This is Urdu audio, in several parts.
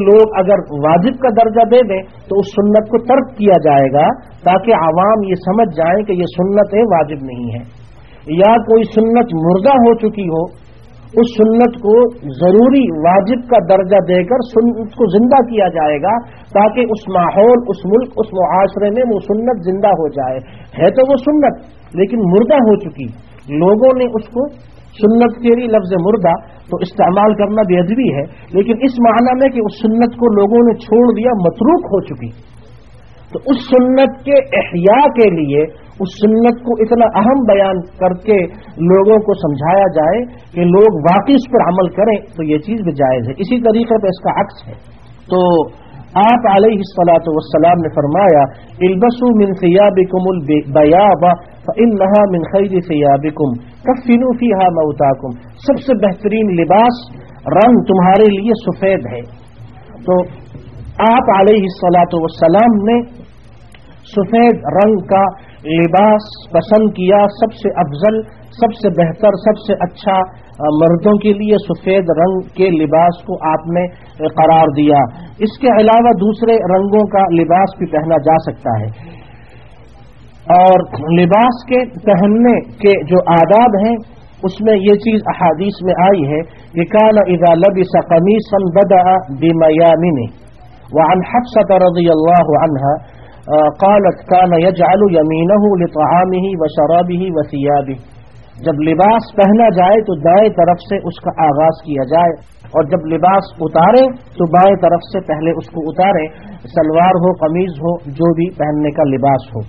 لوگ اگر واجب کا درجہ دے دیں تو اس سنت کو ترک کیا جائے گا تاکہ عوام یہ سمجھ جائیں کہ یہ سنت واجب نہیں ہے، یا کوئی سنت مردہ ہو چکی ہو اس سنت کو ضروری واجب کا درجہ دے کر سنت کو زندہ کیا جائے گا تاکہ اس ماحول، اس ملک، اس معاشرے میں وہ سنت زندہ ہو جائے۔ ہے تو وہ سنت لیکن مردہ ہو چکی، لوگوں نے اس کو سنت کے لیے لفظ مردہ تو استعمال کرنا بے ادبی ہے، لیکن اس معنی میں کہ اس سنت کو لوگوں نے چھوڑ دیا، متروک ہو چکی، تو اس سنت کے احیاء کے لیے اس سنت کو اتنا اہم بیان کر کے لوگوں کو سمجھایا جائے کہ لوگ واقعی اس پر عمل کریں تو یہ چیز بھی جائز ہے۔ اسی طریقے پہ اس کا عکس ہے۔ تو آپ علیہ الصلوۃ والسلام نے فرمایا البسوا من ثيابكم البياض فانها من خير ثيابكم كفنوا فيها موتاكم، سب سے بہترین لباس رنگ تمہارے لیے سفید ہے۔ تو آپ علیہ الصلوۃ والسلام نے سفید رنگ کا لباس پسند کیا، سب سے افضل، سب سے بہتر، سب سے اچھا مردوں کے لیے سفید رنگ کے لباس کو آپ نے قرار دیا۔ اس کے علاوہ دوسرے رنگوں کا لباس بھی پہنا جا سکتا ہے، اور لباس کے پہننے کے جو آداب ہیں اس میں یہ چیز احادیث میں آئی ہے کہ کان اذا لبس قمیصا بدأ بمیامنہ، وعن حفصة رضی اللہ عنہا قالت كان يجعل يمينه لطعامه وشرابه وثيابه، جب لباس پہنا جائے تو دائیں طرف سے اس کا آغاز کیا جائے، اور جب لباس اتارے تو بائیں طرف سے پہلے اس کو اتارے، سلوار ہو، قمیض ہو، جو بھی پہننے کا لباس ہو۔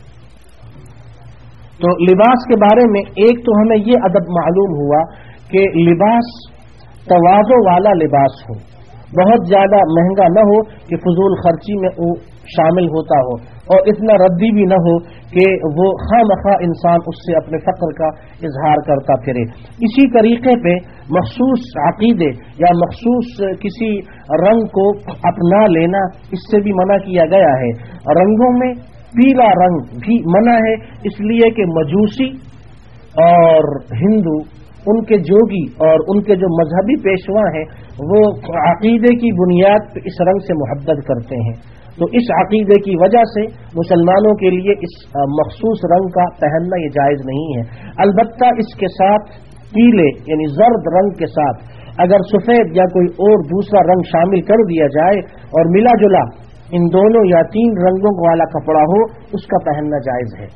تو لباس کے بارے میں ایک تو ہمیں یہ ادب معلوم ہوا کہ لباس تواضع والا لباس ہو، بہت زیادہ مہنگا نہ ہو کہ فضول خرچی میں وہ شامل ہوتا ہو، اور اتنا ردی بھی نہ ہو کہ وہ خواہ مخواہ انسان اس سے اپنے فقر کا اظہار کرتا پھرے۔ اسی طریقے پہ مخصوص عقیدے یا مخصوص کسی رنگ کو اپنا لینا اس سے بھی منع کیا گیا ہے۔ رنگوں میں پیلا رنگ بھی منع ہے، اس لیے کہ مجوسی اور ہندو، ان کے جوگی اور ان کے جو مذہبی پیشوا ہیں وہ عقیدے کی بنیاد پہ اس رنگ سے محبت کرتے ہیں، تو اس عقیدے کی وجہ سے مسلمانوں کے لیے اس مخصوص رنگ کا پہننا یہ جائز نہیں ہے۔ البتہ اس کے ساتھ پیلے یعنی زرد رنگ کے ساتھ اگر سفید یا کوئی اور دوسرا رنگ شامل کر دیا جائے اور ملا جلا ان دونوں یا تین رنگوں والا کپڑا ہو، اس کا پہننا جائز ہے۔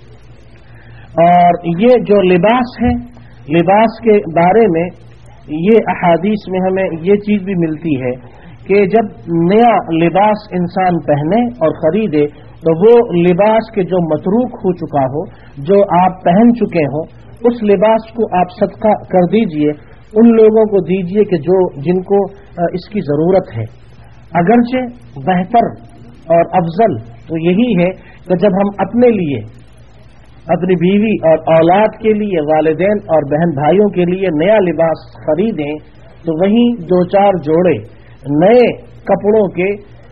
اور یہ جو لباس ہے، لباس کے بارے میں یہ احادیث میں ہمیں یہ چیز بھی ملتی ہے کہ جب نیا لباس انسان پہنے اور خریدے تو وہ لباس کے جو متروک ہو چکا ہو، جو آپ پہن چکے ہوں، اس لباس کو آپ صدقہ کر دیجئے، ان لوگوں کو دیجئے کہ جن کو اس کی ضرورت ہے۔ اگرچہ بہتر اور افضل تو یہی ہے کہ جب ہم اپنے لیے، اپنی بیوی اور اولاد کے لیے، والدین اور بہن بھائیوں کے لیے نیا لباس خریدیں تو وہیں دو چار جوڑے نئے کپڑوں کے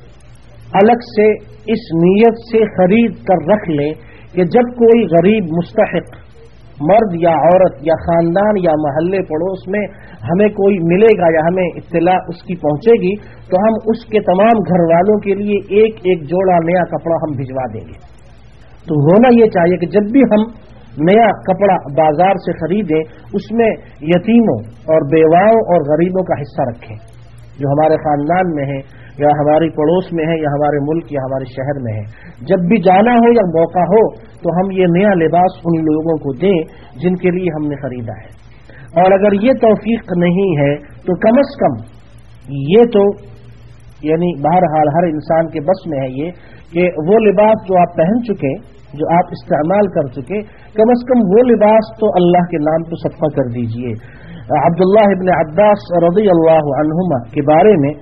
الگ سے اس نیت سے خرید کر رکھ لیں کہ جب کوئی غریب مستحق مرد یا عورت یا خاندان یا محلے پڑوس میں ہمیں کوئی ملے گا یا ہمیں اطلاع اس کی پہنچے گی تو ہم اس کے تمام گھر والوں کے لیے ایک ایک جوڑا نیا کپڑا ہم بھجوا دیں گے۔ تو ہونا یہ چاہیے کہ جب بھی ہم نیا کپڑا بازار سے خریدیں اس میں یتیموں اور بیواؤں اور غریبوں کا حصہ رکھیں، جو ہمارے خاندان میں ہے یا ہماری پڑوس میں ہے یا ہمارے ملک یا ہمارے شہر میں ہے۔ جب بھی جانا ہو یا موقع ہو تو ہم یہ نیا لباس ان لوگوں کو دیں جن کے لیے ہم نے خریدا ہے، اور اگر یہ توفیق نہیں ہے تو کم از کم یہ تو یعنی بہرحال ہر انسان کے بس میں ہے یہ کہ وہ لباس جو آپ پہن چکے، جو آپ استعمال کر چکے، کم از کم وہ لباس تو اللہ کے نام تو صدقہ کر دیجئے۔ عبداللہ ابن عباس رضی اللہ عنہما کے بارے میں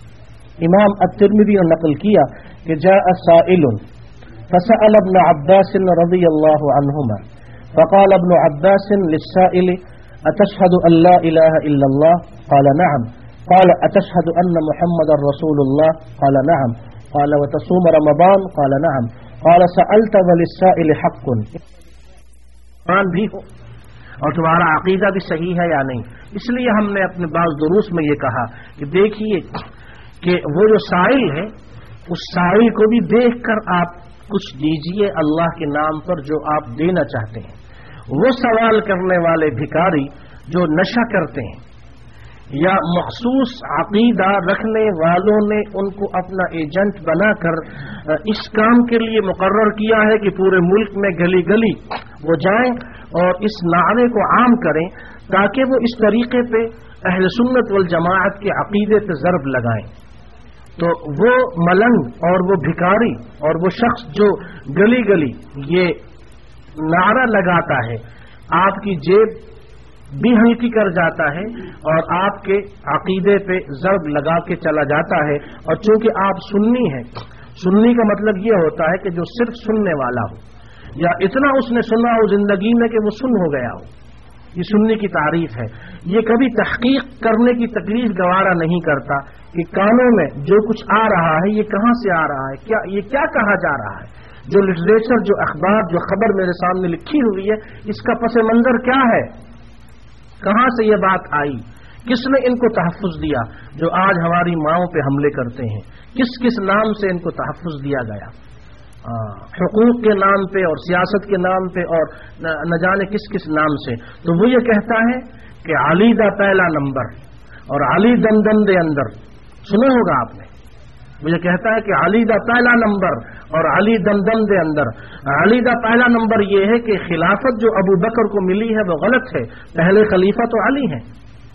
امام الترمذی نے نقل کیا کہ جاء سائل فسأل ابن عباس رضی اللہ عنہما فقال ابن عباس للسائل اتشهد ان لا الہ الا اللہ قال نعم قال اتشهد ان محمد رسول اللہ قال نعم قال وتصوم رمضان قال نعم قال سألت وللسائل حق ایمان بھی ہو اور تمہارا عقیدہ بھی صحیح ہے یا نہیں۔ اس لیے ہم نے اپنے بعض دروس میں یہ کہا کہ دیکھیے کہ وہ جو سائل ہے اس سائل کو بھی دیکھ کر آپ کچھ دیجئے اللہ کے نام پر جو آپ دینا چاہتے ہیں۔ وہ سوال کرنے والے بھکاری جو نشہ کرتے ہیں یا مخصوص عقیدہ رکھنے والوں نے ان کو اپنا ایجنٹ بنا کر اس کام کے لیے مقرر کیا ہے کہ پورے ملک میں گلی گلی وہ جائیں اور اس نعرے کو عام کریں تاکہ وہ اس طریقے پہ اہل سنت والجماعت کے عقیدے پہ ضرب لگائیں، تو وہ ملنگ اور وہ بھکاری اور وہ شخص جو گلی گلی یہ نعرہ لگاتا ہے آپ کی جیب بھی ہلکی کر جاتا ہے اور آپ کے عقیدے پہ ضرب لگا کے چلا جاتا ہے۔ اور چونکہ آپ سنی ہیں، سنی کا مطلب یہ ہوتا ہے کہ جو صرف سننے والا ہو یا اتنا اس نے سنا ہو زندگی میں کہ وہ سن ہو گیا ہو، یہ سنی کی تعریف ہے۔ یہ کبھی تحقیق کرنے کی تکلیف گوارا نہیں کرتا کہ کانوں میں جو کچھ آ رہا ہے یہ کہاں سے آ رہا ہے، یہ کیا کہا جا رہا ہے، جو لٹریچر، جو اخبار، جو خبر میرے سامنے لکھی ہوئی ہے اس کا پس منظر کیا ہے، کہاں سے یہ بات آئی، کس نے ان کو تحفظ دیا جو آج ہماری ماؤں پہ حملے کرتے ہیں، کس کس نام سے ان کو تحفظ دیا گیا، حقوق کے نام پہ اور سیاست کے نام پہ اور نہ جانے کس کس نام سے۔ تو وہ یہ کہتا ہے کہ علی دا پہلا نمبر اور علی دم دم دے اندر، سنا ہوگا آپ نے، وہ یہ کہتا ہے کہ علی دا پہلا نمبر اور علی دم دم دے اندر۔ علی دا پہلا نمبر یہ ہے کہ خلافت جو ابو بکر کو ملی ہے وہ غلط ہے، پہلے خلیفہ تو علی ہیں۔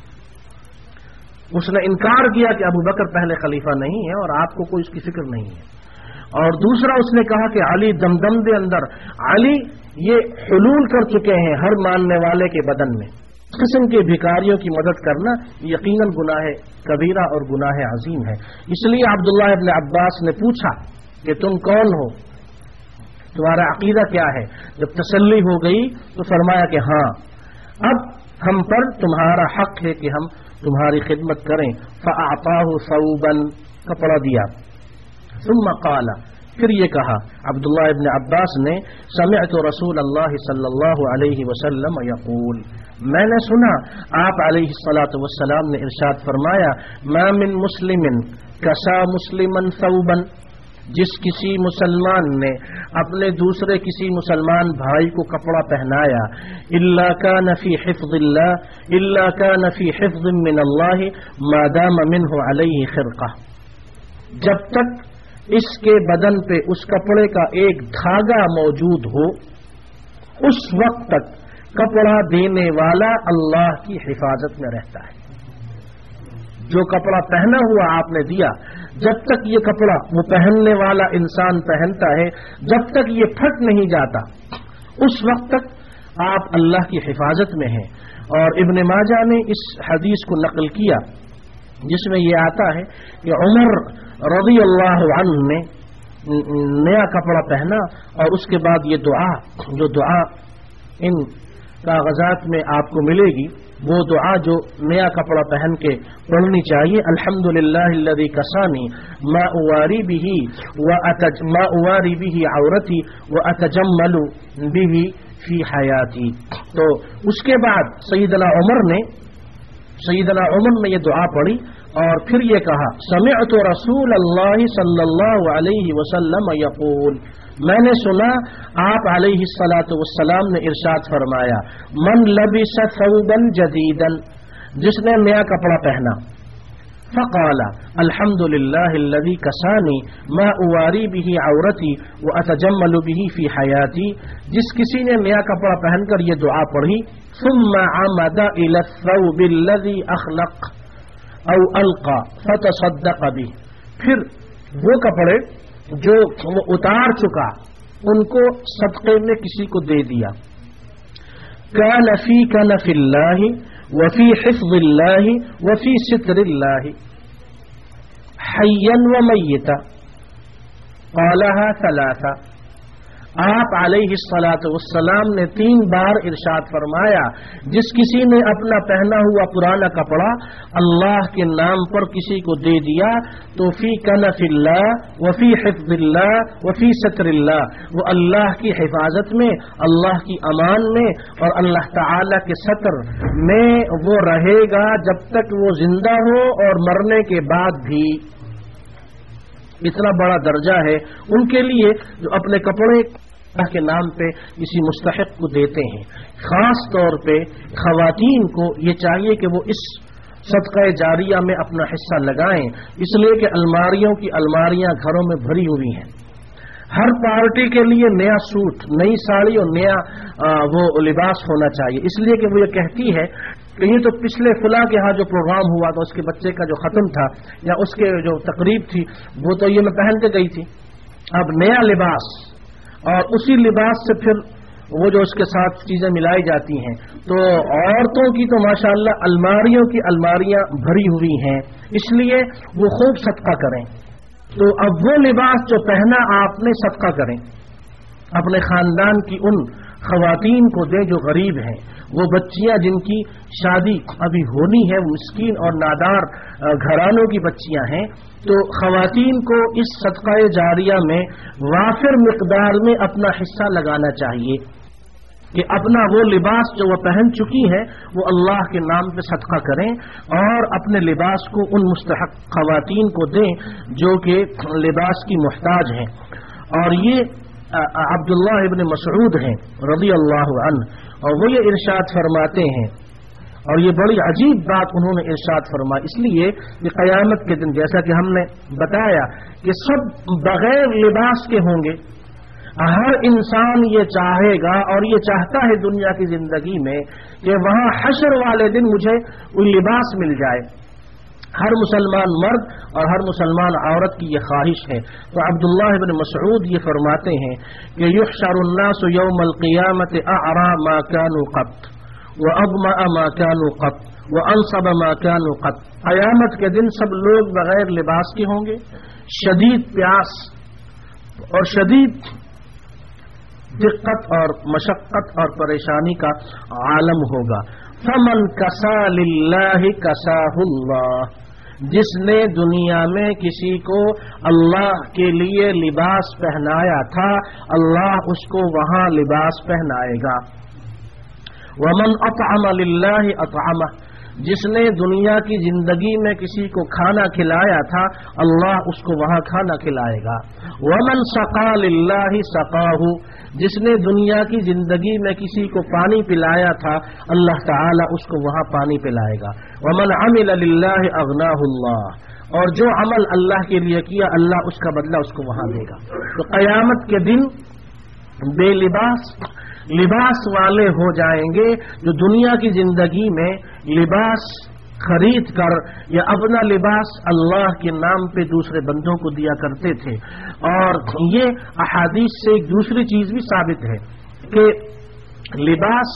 اس نے انکار کیا کہ ابو بکر پہلے خلیفہ نہیں ہے اور آپ کو کوئی اس کی فکر نہیں ہے۔ اور دوسرا اس نے کہا کہ علی دم دم دے اندر، علی یہ حلول کر چکے ہیں ہر ماننے والے کے بدن میں۔ اس قسم کے بھکاریوں کی مدد کرنا یقیناً گناہ کبیرہ اور گناہ عظیم ہے۔ اس لیے عبداللہ ابن عباس نے پوچھا کہ تم کون ہو، تمہارا عقیدہ کیا ہے؟ جب تسلی ہو گئی تو فرمایا کہ ہاں اب ہم پر تمہارا حق ہے کہ ہم تمہاری خدمت کریں۔ فأعطاه ثوبا، کپڑا دیا، ثم قال، پھر یہ کہا عبداللہ ابن عباس نے، سمعت رسول اللہ صلی اللہ علیہ وسلم یقول، میں نے سنا آپ علیہ الصلاۃ والسلام نے ارشاد فرمایا، ما من مسلم کسا مسلما ثوبا، جس کسی مسلمان نے اپنے دوسرے کسی مسلمان بھائی کو کپڑا پہنایا، الا کان فی حفظ اللہ، الا کان فی حفظ من اللہ ما دام منہ علیہ خرقہ، جب تک اس کے بدن پہ اس کپڑے کا ایک دھاگا موجود ہو اس وقت تک کپڑا دینے والا اللہ کی حفاظت میں رہتا ہے۔ جو کپڑا پہنا ہوا آپ نے دیا، جب تک یہ کپڑا وہ پہننے والا انسان پہنتا ہے، جب تک یہ پھٹ نہیں جاتا اس وقت تک آپ اللہ کی حفاظت میں ہیں۔ اور ابن ماجہ نے اس حدیث کو نقل کیا جس میں یہ آتا ہے کہ عمر رضی اللہ عنہ نے نیا کپڑا پہنا اور اس کے بعد یہ دعا، جو دعا ان کاغذات میں آپ کو ملے گی، وہ دعا جو نیا کپڑا پہن کے پڑھنی چاہیے، الحمدللہ الذی کسانی ما اواری به عورتی واتجمل به فی حیاتی۔ تو اس کے بعد سیدنا عمر نے یہ دعا پڑھی اور پھر یہ کہا، سمعت رسول اللہ صلی اللہ علیہ وسلم یقول، میں نے سنا آپ علیہ الصلاۃ والسلام نے ارشاد فرمایا، من لبس ثوبا جدیدا، جس نے نیا کپڑا پہنا، فقال الحمد للہ الذی کسانی ما اواری به عورتی واتجمل به فی حیاتی، جس کسی نے نیا کپڑا پہن کر یہ دعا پڑھی، ثم عمد الى الثوب الذی اخلق او القى فتصدق به، پھر وہ کپڑے جو وہ اتار چکا ان کو صدقے میں کسی کو دے دیا، کان فی کنف اللہ وفی حفظ اللہ وفی ستر اللہ حیا ومیتا، قالها ثلاثا۔ آپ علیہ الصلاۃ والسلام نے 3 بار ارشاد فرمایا، جس کسی نے اپنا پہنا ہوا پرانا کپڑا اللہ کے نام پر کسی کو دے دیا تو فی کنف اللہ وفی حفظ اللہ وفی ستر اللہ، وہ اللہ کی حفاظت میں، اللہ کی امان میں اور اللہ تعالی کے ستر میں وہ رہے گا جب تک وہ زندہ ہو اور مرنے کے بعد بھی۔ इतना बड़ा दर्जा है उनके लिए जो अपने कपड़े के नाम पे किसी मुस्तहिक को देते हैं। खास तौर पे खवातीन को ये चाहिए कि वो इस सदका जारिया में अपना हिस्सा लगाएं, इसलिए कि अलमारियों की अलमारियां घरों में भरी हुई हैं। हर पार्टी के लिए नया सूट, नई साड़ी और नया वो लिबास होना चाहिए, इसलिए कि वो ये कहती है कि ये तो पिछले फुला के यहाँ जो प्रोग्राम हुआ था, उसके बच्चे का जो खत्म था या उसके जो तकरीब थी, वो तो ये मैं पहन के गई थी। अब नया लिबास और उसी लिबास से फिर वो जो उसके साथ चीजें मिलाई जाती हैं, तो औरतों की तो माशाअल्लाह अलमारियों की अलमारियां भरी हुई हैं, इसलिए वो खूब सदका करें। तो अब वो लिबास जो पहना आपने सदका करें, अपने खानदान की उन खवातीन को दें जो गरीब हैं, वो बच्चियां जिनकी शादी अभी होनी है, वो मिस्कीन और नादार घरानों की बच्चियां हैं, तो खवातीन को इस सदका जारिया में वाफिर मिकदार में अपना हिस्सा लगाना चाहिए कि अपना वो लिबास जो वह पहन चुकी है वो अल्लाह के नाम पे सदका करें और अपने लिबास को उन मुस्तहक खवातीन को दें जो कि लिबास की मुहताज हैं। और ये अब्दुल्लाह इब्न मसऊद हैं रज़ी अल्लाह अन्हु, और वो ये इरशाद फरमाते हैं, और ये बड़ी अजीब बात उन्होंने इरशाद फरमाई, इसलिए कि क़यामत के दिन जैसा कि हमने बताया कि सब बगैर लिबास के होंगे। हर इंसान ये चाहेगा और ये चाहता है दुनिया की जिंदगी में कि वहां हशर वाले दिन मुझे कोई लिबास मिल जाए। हर मुसलमान मर्द और हर मुसलमान औरत की ये ख्वाहिश है। तो अब्दुल्लाह इब्न मसऊद ये फरमाते हैं कि युहशरुन नासु यौमल क़ियामति अअरा मा कानू क़त व अग़मा मा कानू क़त व अनसब मा कानू क़त। क़यामत के दिन सब लोग बगैर लिबास के होंगे, शदीद प्यास और शदीद दिक्कत और मशक्कत और परेशानी का आलम होगा। फमन कसा लिल्लाहि कसाहुल्लाह, जिसने दुनिया में किसी को अल्लाह के लिए लिबास पहनाया था, अल्लाह उसको वहां लिबास पहनाएगा। वमन अतअम लिल्लाहि अतअमह, जिसने दुनिया की जिंदगी में किसी को खाना खिलाया था, अल्लाह उसको वहां खाना खिलाएगा। वमन सक़ा लिल्लाहि सक़ाहु, जिसने दुनिया की जिंदगी में किसी को पानी पिलाया था, अल्लाह ताला उसको वहां पानी पिलाएगा। वमन अमिल लिल्लाहि अग़नाहुल्लाह, और जो अमल अल्लाह के लिए किया अल्लाह उसका बदला उसको वहां देगा। तो क़यामत के दिन बेलिबास लिबास वाले हो जाएंगे जो दुनिया की जिंदगी में लिबास खरीद कर या अपना लिबास अल्लाह के नाम पे दूसरे बंदों को दिया करते थे। और ये अहादीस से एक दूसरी चीज भी साबित है कि लिबास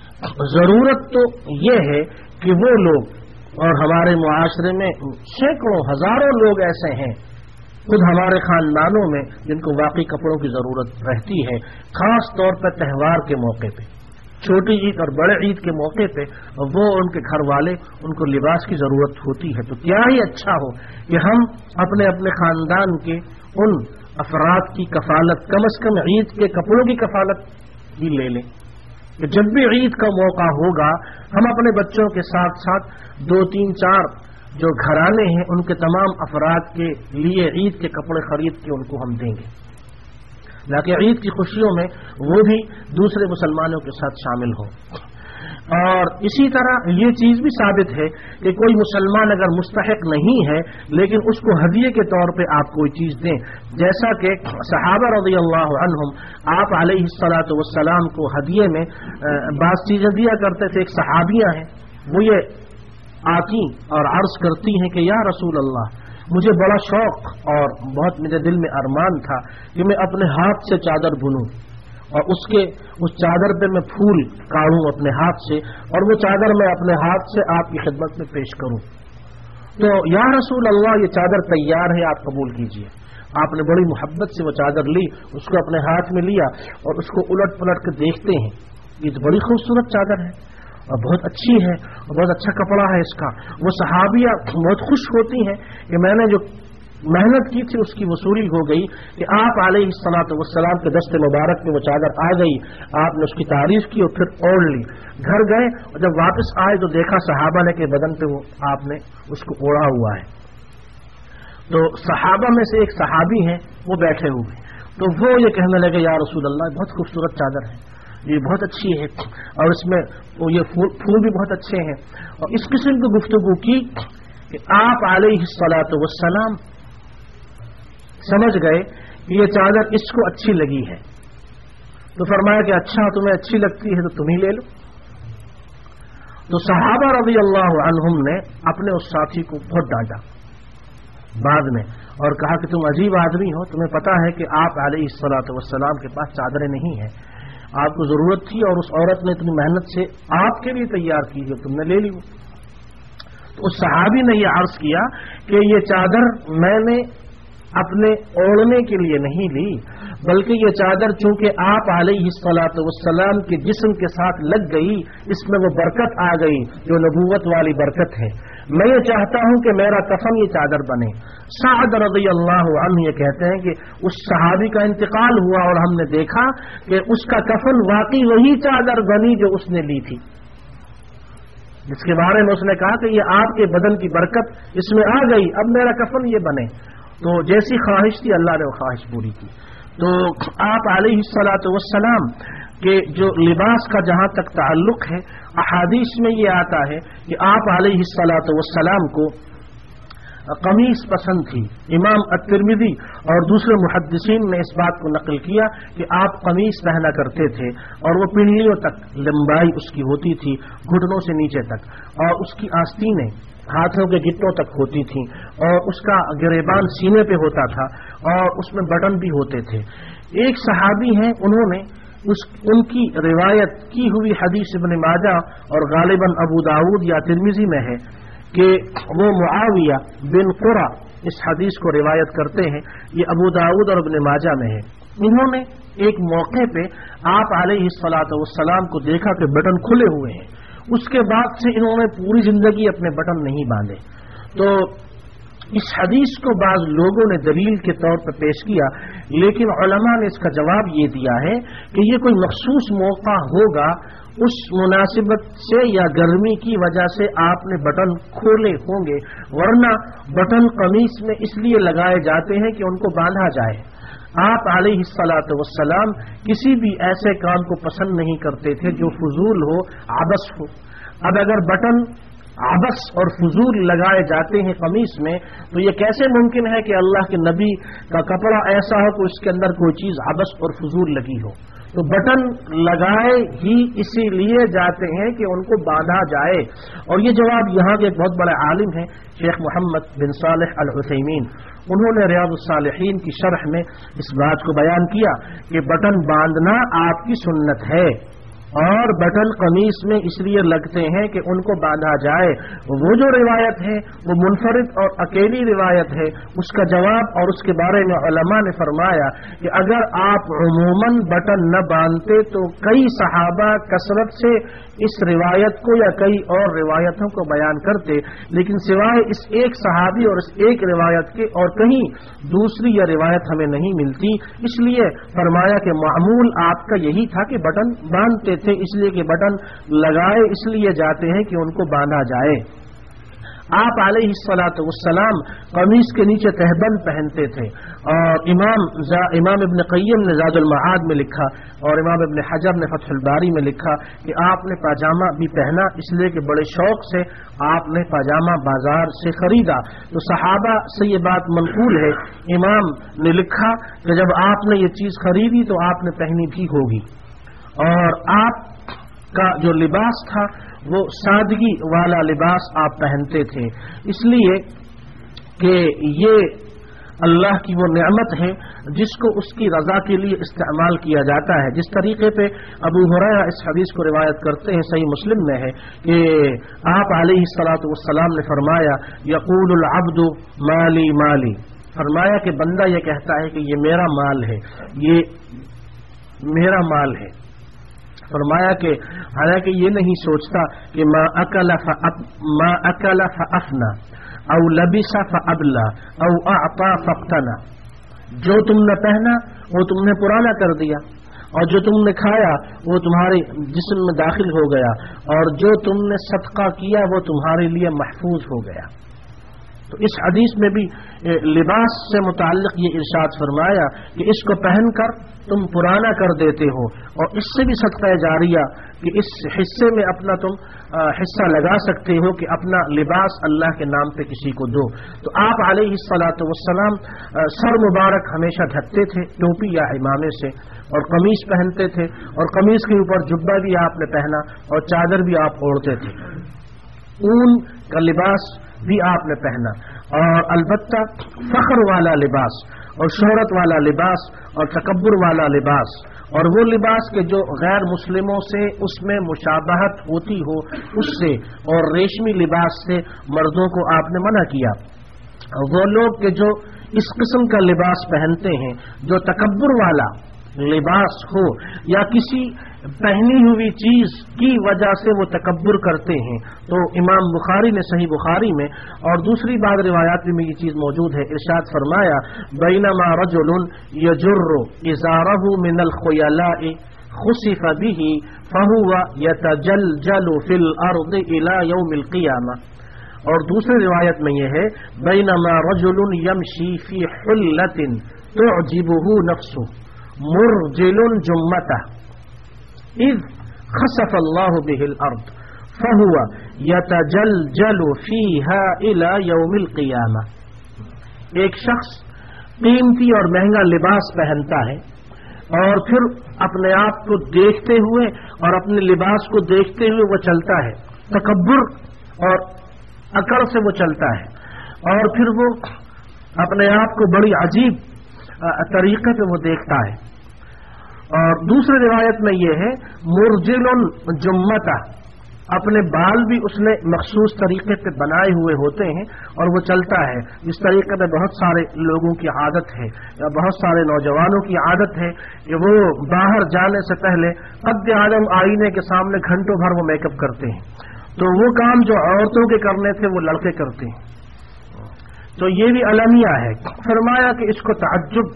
जरूरत तो ये है कि वो लोग, और हमारे मुआशरे में सैकड़ों हजारों लोग ऐसे हैं, खुद हमारे खानदानों में, जिनको वाकई कपड़ों की जरूरत रहती है, खास तौर पर त्यौहार के मौके पे, छोटी ईद और बड़े ईद के मौके पे वो उनके घर वाले उनको लिबास की जरूरत होती है। तो क्या ही अच्छा हो कि हम अपने अपने खानदान के उन अफराद की कफालत, कम से कम ईद के कपड़ों की कफालत भी ले लें कि जब भी ईद का मौका होगा हम अपने बच्चों के साथ साथ 2-3-4 जो घराने हैं उनके तमाम अफराद के लिए ईद के कपड़े खरीद के उनको हम देंगे, ताकि ईद की खुशियों में वो भी दूसरे मुसलमानों के साथ शामिल हो। और इसी तरह ये चीज भी साबित है कि कोई मुसलमान अगर मुस्तहिक नहीं है लेकिन उसको हदिये के तौर पे आप कोई चीज दें, जैसा कि सहाबा रज़ियल्लाहु अन्हुम आप अलैहिस्सलातु वस्सलाम को हदिये में बात चीजें दिया करते थे। एक सहाबिया हैं, वो ये आती और अर्ज करती हैं कि या रसूल अल्लाह, मुझे बड़ा शौक और बहुत मेरे दिल में अरमान था कि मैं अपने हाथ से चादर बुनूं और उस चादर पे मैं फूल काढ़ूं अपने हाथ से और वो चादर मैं अपने हाथ से आपकी खिदमत में पेश करूं। तो या रसूल अल्लाह, ये चादर तैयार है, आप कबूल कीजिए। आपने बड़ी मोहब्बत से वो चादर ली, उसको अपने हाथ में लिया और उसको उलट पलट कर देखते हैं, ये तो बड़ी खूबसूरत चादर है और बहुत अच्छी है और बहुत अच्छा कपड़ा है इसका। वो सहाबिया बहुत खुश होती हैं कि मैंने जो मेहनत की थी उसकी वसूली हो गई कि आप अलैहिस्सलातु वस्सलाम के दस्ते मुबारक में वो चादर आ गई, आपने उसकी तारीफ की और फिर ओढ़ ली। घर गए और जब वापस आए तो देखा सहाबा ने के बदन पे वो आपने उसको ओढ़ा हुआ है। تو صحابہ میں سے ایک صحابی ہیں وہ بیٹھے ہوئے، تو وہ یہ کہنے لگے یا رسول اللہ بہت خوبصورت چادر ہے، یہ بہت اچھی ہے اور اس میں یہ پھول بھی بہت اچھے ہیں، اور اس قسم کی گفتگو کی کہ آپ علیہ الصلاۃ والسلام سمجھ گئے کہ یہ چادر اس کو اچھی لگی ہے، تو فرمایا کہ اچھا تمہیں اچھی لگتی ہے تو تم ہی لے لو۔ تو صحابہ رضی اللہ عنہم نے اپنے اس ساتھی کو بہت ڈانٹا بعد میں اور کہا کہ تم عجیب آدمی ہو، تمہیں پتا ہے کہ آپ علیہ الصلاۃ والسلام کے پاس چادریں نہیں ہیں، آپ کو ضرورت تھی اور اس عورت نے اتنی محنت سے آپ کے لیے تیار کی جو تم نے لے لی۔ تو اس صحابی نے یہ عرض کیا کہ یہ چادر میں نے اپنے اوڑھنے کے لیے نہیں لی، بلکہ یہ چادر چونکہ آپ علیہ الصلاۃ والسلام کے جسم کے ساتھ لگ گئی، اس میں وہ برکت آ گئی جو نبوت والی برکت ہے، میں یہ چاہتا ہوں کہ میرا کفن یہ چادر بنے۔ سعد رضی اللہ عنہ یہ کہتے ہیں کہ اس صحابی کا انتقال ہوا اور ہم نے دیکھا کہ اس کا کفن واقعی وہی چادر بنی جو اس نے لی تھی، جس کے بارے میں اس نے کہا کہ یہ آپ کے بدن کی برکت اس میں آ گئی، اب میرا کفن یہ بنے۔ تو جیسی خواہش تھی اللہ نے وہ خواہش پوری کی۔ تو آپ علیہ الصلاۃ والسلام کے جو لباس کا جہاں تک تعلق ہے، احادیث میں یہ آتا ہے کہ آپ علیہ الصلاۃ والسلام کو قمیص پسند تھی۔ امام الترمذی اور دوسرے محدثین نے اس بات کو نقل کیا کہ آپ قمیص پہنا کرتے تھے اور وہ پنڈلیوں تک لمبائی اس کی ہوتی تھی، گھٹنوں سے نیچے تک، اور اس کی آستینیں ہاتھوں کے گھٹنوں تک ہوتی تھیں، اور اس کا گریبان سینے پہ ہوتا تھا اور اس میں بٹن بھی ہوتے تھے۔ ایک صحابی ہیں، انہوں نے ان کی روایت کی ہوئی حدیث ابن ماجہ اور غالباً ابو داؤد یا ترمذی میں ہے کہ وہ معاویہ بن قرہ اس حدیث کو روایت کرتے ہیں، یہ ابو داؤد اور ابن ماجہ میں ہے۔ انہوں نے ایک موقع پہ آپ علیہ الصلاۃ والسلام کو دیکھا کہ بٹن کھلے ہوئے ہیں، اس کے بعد سے انہوں نے پوری زندگی اپنے بٹن نہیں باندھے۔ تو اس حدیث کو بعض لوگوں نے دلیل کے طور پر پیش کیا، لیکن علماء نے اس کا جواب یہ دیا ہے کہ یہ کوئی مخصوص موقع ہوگا، اس مناسبت سے یا گرمی کی وجہ سے آپ نے بٹن کھولے ہوں گے، ورنہ بٹن قمیص میں اس لیے لگائے جاتے ہیں کہ ان کو باندھا جائے۔ آپ علیہ الصلاۃ والسلام کسی بھی ایسے کام کو پسند نہیں کرتے تھے جو فضول ہو، عبث ہو۔ اب اگر بٹن عبث اور فضول لگائے جاتے ہیں قمیص میں، تو یہ کیسے ممکن ہے کہ اللہ کے نبی کا کپڑا ایسا ہو کہ اس کے اندر کوئی چیز عبث اور فضول لگی ہو؟ تو بٹن لگائے ہی اسی لیے جاتے ہیں کہ ان کو باندھا جائے۔ اور یہ جواب یہاں کے ایک بہت بڑے عالم ہیں شیخ محمد بن صالح العثیمین، انہوں نے ریاض الصالحین کی شرح میں اس بات کو بیان کیا کہ بٹن باندھنا آپ کی سنت ہے، اور بٹن قمیص میں اس لیے لگتے ہیں کہ ان کو باندھا جائے۔ وہ جو روایت ہے وہ منفرد اور اکیلی روایت ہے، اس کا جواب اور اس کے بارے میں علماء نے فرمایا کہ اگر آپ عموماً بٹن نہ باندھتے تو کئی صحابہ کثرت سے اس روایت کو یا کئی اور روایتوں کو بیان کرتے، لیکن سوائے اس ایک صحابی اور اس ایک روایت کے اور کہیں دوسری یہ روایت ہمیں نہیں ملتی، اس لیے فرمایا کہ معمول آپ کا یہی تھا کہ بٹن باندھتے تھے، اس لیے کہ بٹن لگائے اس لیے جاتے ہیں کہ ان کو باندھا جائے۔ آپ علیہ الصلاۃ والسلام قمیص کے نیچے تہبند پہنتے تھے، اور امام ابن قیم نے زاد المعاد میں لکھا اور امام ابن حجر نے فتح الباری میں لکھا کہ آپ نے پاجامہ بھی پہنا، اس لیے کہ بڑے شوق سے آپ نے پاجامہ بازار سے خریدا۔ تو صحابہ سے یہ بات منقول ہے، امام نے لکھا کہ جب آپ نے یہ چیز خریدی تو آپ نے پہنی بھی ہوگی، اور آپ کا جو لباس تھا وہ سادگی والا لباس آپ پہنتے تھے، اس لیے کہ یہ اللہ کی وہ نعمت ہے جس کو اس کی رضا کے لیے استعمال کیا جاتا ہے۔ جس طریقے پہ ابو ہریرہ اس حدیث کو روایت کرتے ہیں، صحیح مسلم میں ہے کہ آپ علیہ الصلاۃ والسلام نے فرمایا یقول العبد مالی مالی، فرمایا کہ بندہ یہ کہتا ہے کہ یہ میرا مال ہے، یہ میرا مال ہے۔ فرمایا کہ حالانکہ یہ نہیں سوچتا کہ ما اکل فافنا او لبس فابلا او اعطا فاقتنا، جو تم نے پہنا وہ تم نے پرانا کر دیا، اور جو تم نے کھایا وہ تمہارے جسم میں داخل ہو گیا، اور جو تم نے صدقہ کیا وہ تمہارے لیے محفوظ ہو گیا۔ تو اس حدیث میں بھی لباس سے متعلق یہ ارشاد فرمایا کہ اس کو پہن کر تم پرانا کر دیتے ہو، اور اس سے بھی صدقہ جاریہ کہ اس حصے میں اپنا تم حصہ لگا سکتے ہو کہ اپنا لباس اللہ کے نام پہ کسی کو دو۔ تو آپ علیہ الصلاۃ والسلام سر مبارک ہمیشہ ڈھکتے تھے ٹوپی یا عمامے سے، اور قمیص پہنتے تھے، اور قمیص کے اوپر جبہ بھی آپ نے پہنا اور چادر بھی آپ اوڑھتے تھے، اون کا لباس بھی آپ نے پہنا، اور البتہ فخر والا لباس اور شہرت والا لباس اور تکبر والا لباس، اور وہ لباس کے جو غیر مسلموں سے اس میں مشابہت ہوتی ہو اس سے، اور ریشمی لباس سے مردوں کو آپ نے منع کیا۔ وہ لوگ کہ جو اس قسم کا لباس پہنتے ہیں جو تکبر والا لباس ہو یا کسی پہنی ہوئی چیز کی وجہ سے وہ تکبر کرتے ہیں، تو امام بخاری نے صحیح بخاری میں اور دوسری بعض روایات میں یہ چیز موجود ہے، ارشاد فرمایا بینما رجل یجر ازارہ من الخیلاء خسف به فهو یتجلجل فی الارض الى یوم القیامہ، اور دوسری روایت میں یہ ہے بینما رجل یمشی فی حلۃ تعجبہ نفسہ مرجل جمتہ اذ خسف اللہ بہ الارض فہو یتجلجل فیہا الی یوم القیامہ۔ ایک شخص قیمتی اور مہنگا لباس پہنتا ہے اور پھر اپنے آپ کو دیکھتے ہوئے اور اپنے لباس کو دیکھتے ہوئے وہ چلتا ہے، تکبر اور اکڑ سے وہ چلتا ہے، اور پھر وہ اپنے آپ کو بڑی عجیب طریقے پہ وہ دیکھتا ہے۔ اور دوسری روایت میں یہ ہے مرجل جمتہ، اپنے بال بھی اس نے مخصوص طریقے پہ بنائے ہوئے ہوتے ہیں اور وہ چلتا ہے، اس طریقے پہ بہت سارے لوگوں کی عادت ہے یا بہت سارے نوجوانوں کی عادت ہے کہ وہ باہر جانے سے پہلے قد عالم آئینے کے سامنے گھنٹوں بھر وہ میک اپ کرتے ہیں، تو وہ کام جو عورتوں کے کرنے تھے وہ لڑکے کرتے ہیں، تو یہ بھی المیہ ہے۔ فرمایا کہ اس کو تعجب،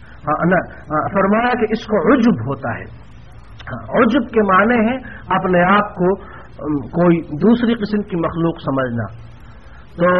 فرمایا کہ اس کو عجب ہوتا ہے۔ عجب کے معنی ہے اپنے آپ کو کوئی دوسری قسم کی مخلوق سمجھنا۔ تو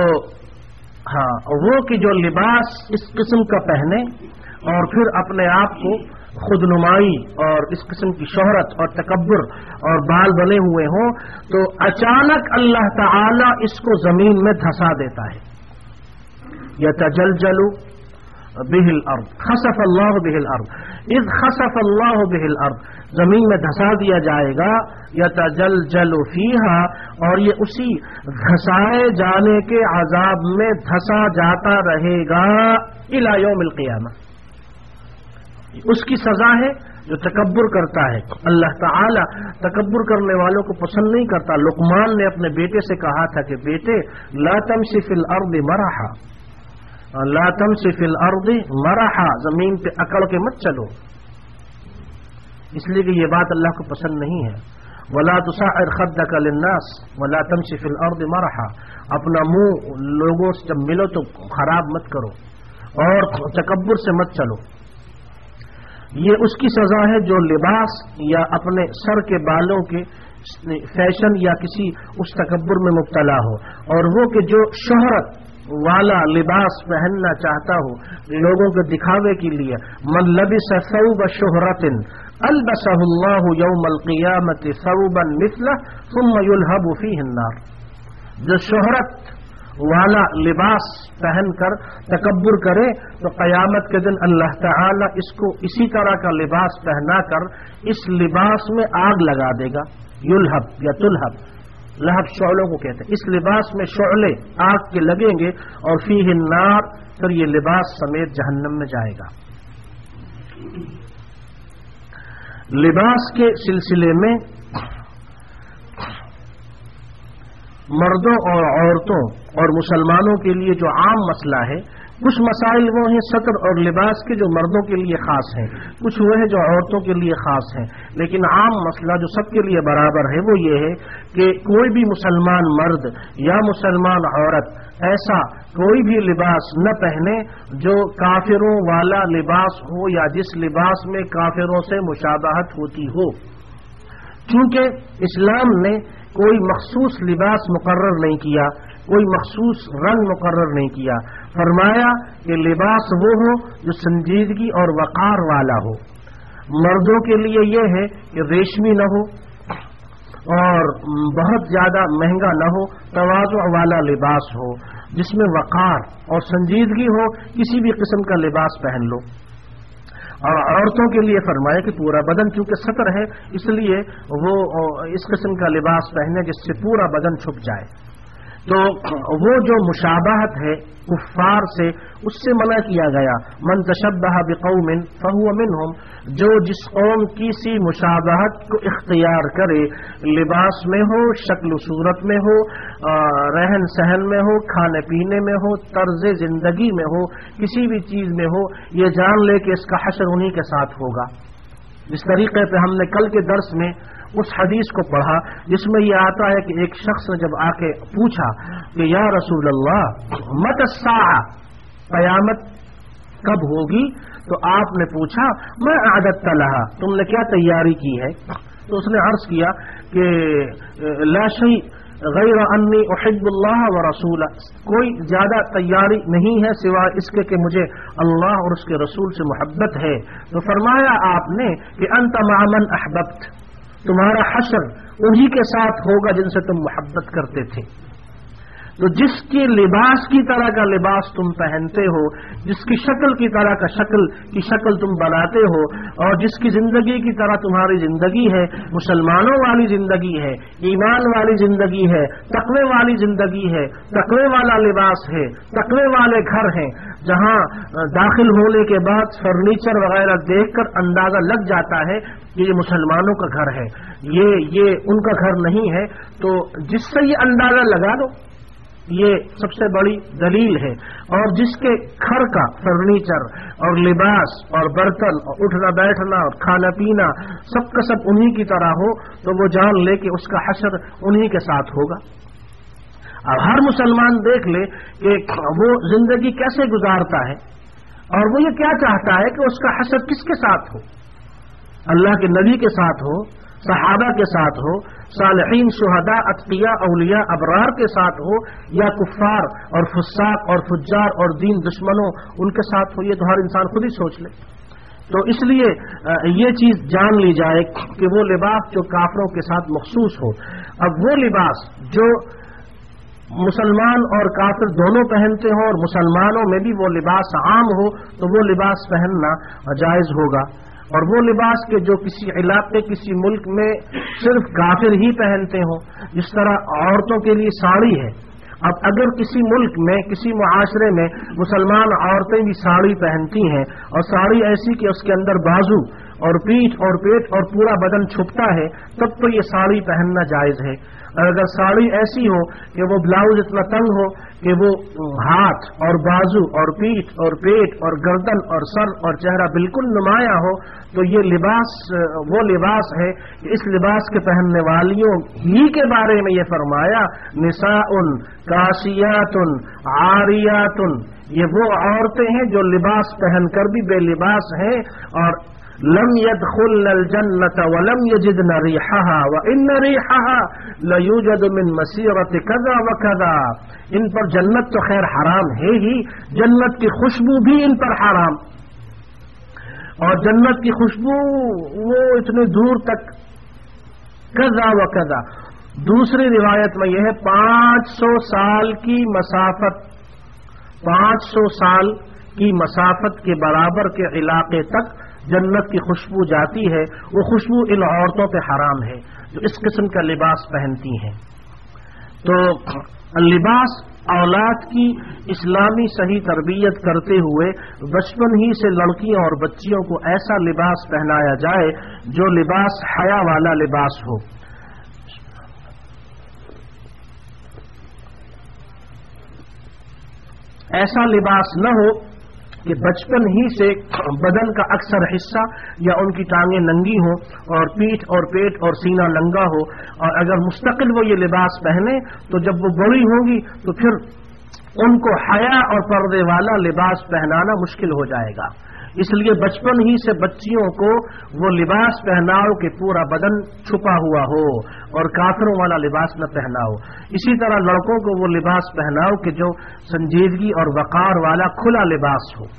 وہ کہ جو لباس اس قسم کا پہنے اور پھر اپنے آپ کو خود نمائی اور اس قسم کی شہرت اور تکبر اور بال بنے ہوئے ہوں، تو اچانک اللہ تعالی اس کو زمین میں دھسا دیتا ہے۔ یتجلجل بہ الارض خسف اللہ بہ الارض اذ خسف اللہ بہ الارض، زمین میں دھسا دیا جائے گا، یتجلجل فیہا، اور یہ اسی دھسائے جانے کے عذاب میں دھسا جاتا رہے گا الی یوم القیامہ۔ اس کی سزا ہے جو تکبر کرتا ہے۔ اللہ تعالی تکبر کرنے والوں کو پسند نہیں کرتا۔ لقمان نے اپنے بیٹے سے کہا تھا کہ بیٹے لا تمشی فی الارض مرحا، لا تمشی فی الارض مرحا، زمین پہ اکڑ کے مت چلو، اس لیے کہ یہ بات اللہ کو پسند نہیں ہے۔ ولا تصعر خدک للناس ولا تمشی فی الارض مرحا، اپنا منہ لوگوں سے جب ملو تو خراب مت کرو اور تکبر سے مت چلو۔ یہ اس کی سزا ہے جو لباس یا اپنے سر کے بالوں کے فیشن یا کسی اس تکبر میں مبتلا ہو، اور وہ کہ جو شہرت والا لباس پہننا چاہتا ہو لوگوں کے دکھاوے کے لیے، من لبس ثوب شہرت البسہ اللہ یوم القیامت ثوبا مثلہ ثم یلہب فیہ النار، جو شہرت والا لباس پہن کر تکبر کرے تو قیامت کے دن اللہ تعالی اس کو اسی طرح کا لباس پہنا کر اس لباس میں آگ لگا دے گا۔ یلہب یا تلہب، لہب شعلوں کو کہتے ہیں، اس لباس میں شعلے آگ کے لگیں گے اور فیہ النار، پھر یہ لباس سمیت جہنم میں جائے گا۔ لباس کے سلسلے میں مردوں اور عورتوں اور مسلمانوں کے لیے جو عام مسئلہ ہے، کچھ مسائل وہ ہیں سطر اور لباس کے جو مردوں کے لیے خاص ہیں، کچھ وہ ہیں جو عورتوں کے لیے خاص ہیں، لیکن عام مسئلہ جو سب کے لیے برابر ہے وہ یہ ہے کہ کوئی بھی مسلمان مرد یا مسلمان عورت ایسا کوئی بھی لباس نہ پہنے جو کافروں والا لباس ہو یا جس لباس میں کافروں سے مشابہت ہوتی ہو، کیونکہ اسلام نے کوئی مخصوص لباس مقرر نہیں کیا کوئی مخصوص رنگ مقرر نہیں کیا. فرمایا کہ لباس وہ ہو جو سنجیدگی اور وقار والا ہو. مردوں کے لیے یہ ہے کہ ریشمی نہ ہو اور بہت زیادہ مہنگا نہ ہو، تواضع والا لباس ہو جس میں وقار اور سنجیدگی ہو. کسی بھی قسم کا لباس پہن لو. اور عورتوں کے لیے فرمایا کہ پورا بدن چونکہ ستر ہے اس لیے وہ اس قسم کا لباس پہنے جس سے پورا بدن چھپ جائے. تو وہ جو مشابہت ہے کفار سے اس سے منع کیا گیا. من تشبہ بقوم فہو منہم، جو جس قوم کی سی مشابہت کو اختیار کرے، لباس میں ہو، شکل و صورت میں ہو، رہن سہن میں ہو، کھانے پینے میں ہو، طرز زندگی میں ہو، کسی بھی چیز میں ہو، یہ جان لے کہ اس کا حشر انہی کے ساتھ ہوگا. جس طریقے پہ ہم نے کل کے درس میں اس حدیث کو پڑھا جس میں یہ آتا ہے کہ ایک شخص نے جب آ کے پوچھا کہ یا رسول اللہ مت الساعہ، قیامت کب ہوگی؟ تو آپ نے پوچھا میں اعددت لہا، تم نے کیا تیاری کی ہے؟ تو اس نے عرض کیا کہ لا شیء غیر انی احب اللہ ورسولہ، کوئی زیادہ تیاری نہیں ہے سوائے اس کے کہ مجھے اللہ اور اس کے رسول سے محبت ہے. تو فرمایا آپ نے کہ انت مع من احببت، تمہارا حشر انہی کے ساتھ ہوگا جن سے تم محبت کرتے تھے. تو جس کی لباس کی طرح کا لباس تم پہنتے ہو، جس کی شکل کی طرح کا شکل تم بناتے ہو، اور جس کی زندگی کی طرح تمہاری زندگی ہے، مسلمانوں والی زندگی ہے، ایمان والی زندگی ہے، تقوی والی زندگی ہے، تقوی والا لباس ہے، تقوی والے گھر ہیں جہاں داخل ہونے کے بعد فرنیچر وغیرہ دیکھ کر اندازہ لگ جاتا ہے کہ یہ مسلمانوں کا گھر ہے، یہ ان کا گھر نہیں ہے. تو جس سے یہ اندازہ لگا دو، یہ سب سے بڑی دلیل ہے. اور جس کے گھر کا فرنیچر اور لباس اور برتن اور اٹھنا بیٹھنا اور کھانا پینا سب کا سب انہی کی طرح ہو تو وہ جان لے کہ اس کا حشر انہی کے ساتھ ہوگا. اب ہر مسلمان دیکھ لے کہ وہ زندگی کیسے گزارتا ہے اور وہ یہ کیا چاہتا ہے کہ اس کا حشر کس کے ساتھ ہو. اللہ کے نبی کے ساتھ ہو، صحابہ کے ساتھ ہو، صالحین شہداء اتقیاء اولیاء ابرار کے ساتھ ہو، یا کفار اور فساق اور فجار اور دین دشمنوں ان کے ساتھ ہو. یہ تو ہر انسان خود ہی سوچ لے. تو اس لیے یہ چیز جان لی جائے کہ وہ لباس جو کافروں کے ساتھ مخصوص ہو. اب وہ لباس جو مسلمان اور کافر دونوں پہنتے ہوں اور مسلمانوں میں بھی وہ لباس عام ہو تو وہ لباس پہننا جائز ہوگا. اور وہ لباس کے جو کسی علاقے کسی ملک میں صرف کافر ہی پہنتے ہوں، جس طرح عورتوں کے لیے ساڑی ہے. اب اگر کسی ملک میں کسی معاشرے میں مسلمان عورتیں بھی ساڑی پہنتی ہیں اور ساڑی ایسی کہ اس کے اندر بازو اور پیٹھ اور پیٹ اور پورا بدن چھپتا ہے تب تو یہ ساڑی پہننا جائز ہے. اور اگر ساڑی ایسی ہو کہ وہ بلاؤز اتنا تنگ ہو کہ وہ ہاتھ اور بازو اور پیٹھ اور پیٹ اور گردن اور سر اور چہرہ بالکل نمایاں ہو تو یہ لباس وہ لباس ہے کہ اس لباس کے پہننے والیوں ہی کے بارے میں یہ فرمایا نساء کاسیات عاریات، یہ وہ عورتیں ہیں جو لباس پہن کر بھی بے لباس ہیں اور لم يدخلن الجنة ولم يجدن ريحها وإن ريحها ليوجد من مسيرة كذا وكذا. ان پر جنت تو خیر حرام ہے ہی، جنت کی خوشبو بھی ان پر حرام. اور جنت کی خوشبو وہ اتنے دور تک كذا وكذا. دوسری روایت میں یہ ہے 500 سال کی مسافت، 500 سال کی مسافت کے برابر کے علاقے تک جنت کی خوشبو جاتی ہے. وہ خوشبو ان عورتوں پہ حرام ہے جو اس قسم کا لباس پہنتی ہیں. تو لباس اولاد کی اسلامی صحیح تربیت کرتے ہوئے بچپن ہی سے لڑکیوں اور بچیوں کو ایسا لباس پہنایا جائے جو لباس حیا والا لباس ہو. ایسا لباس نہ ہو کہ بچپن ہی سے بدن کا اکثر حصہ یا ان کی ٹانگیں ننگی ہوں اور پیٹھ اور پیٹ اور سینہ ننگا ہو. اور اگر مستقل وہ یہ لباس پہنے تو جب وہ بڑی ہوں گی تو پھر ان کو حیا اور پردے والا لباس پہنانا مشکل ہو جائے گا. اس لیے بچپن ہی سے بچیوں کو وہ لباس پہناؤ کہ پورا بدن چھپا ہوا ہو اور کافروں والا لباس نہ پہناؤ. اسی طرح لڑکوں کو وہ لباس پہناؤ کہ جو سنجیدگی اور وقار والا کھلا لباس ہو.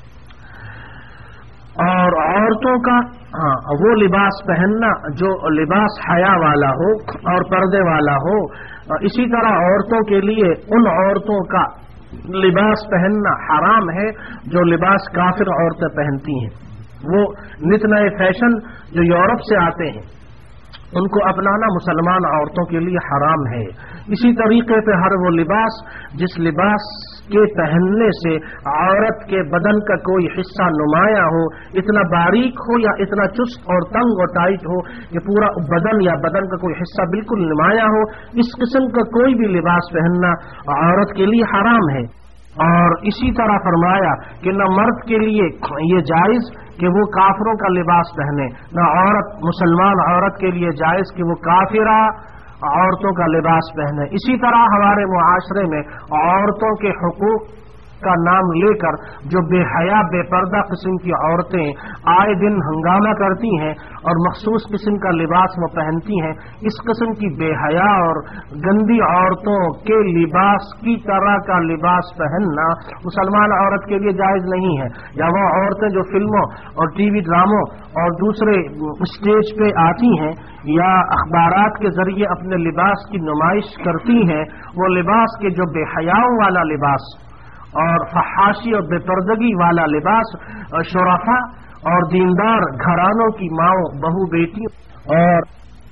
اور عورتوں کا وہ لباس پہننا جو لباس حیا والا ہو اور پردے والا ہو. اسی طرح عورتوں کے لیے ان عورتوں کا لباس پہننا حرام ہے جو لباس کافر عورتیں پہنتی ہیں. وہ نت نئے فیشن جو یورپ سے آتے ہیں ان کو اپنانا مسلمان عورتوں کے لیے حرام ہے. اسی طریقے پہ ہر وہ لباس جس لباس کے پہننے سے عورت کے بدن کا کوئی حصہ نمایاں ہو، اتنا باریک ہو یا اتنا چست اور تنگ اور ٹائٹ ہو کہ پورا بدن یا بدن کا کوئی حصہ بالکل نمایاں ہو، اس قسم کا کوئی بھی لباس پہننا عورت کے لیے حرام ہے. اور اسی طرح فرمایا کہ نہ مرد کے لیے یہ جائز کہ وہ کافروں کا لباس پہنے، نہ عورت مسلمان عورت کے لیے جائز کہ وہ کافرہ عورتوں کا لباس پہنے. اسی طرح ہمارے معاشرے میں عورتوں کے حقوق کا نام لے کر جو بے حیا بے پردہ قسم کی عورتیں آئے دن ہنگامہ کرتی ہیں اور مخصوص قسم کا لباس وہ پہنتی ہیں، اس قسم کی بے حیا اور گندی عورتوں کے لباس کی طرح کا لباس پہننا مسلمان عورت کے لیے جائز نہیں ہے. یا وہ عورتیں جو فلموں اور ٹی وی ڈراموں اور دوسرے اسٹیج پہ آتی ہیں یا اخبارات کے ذریعے اپنے لباس کی نمائش کرتی ہیں، وہ لباس کے جو بے حیاؤں والا لباس اور فحاشی اور بے پردگی والا لباس شرفا اور دیندار گھرانوں کی ماؤں بہو بیٹی اور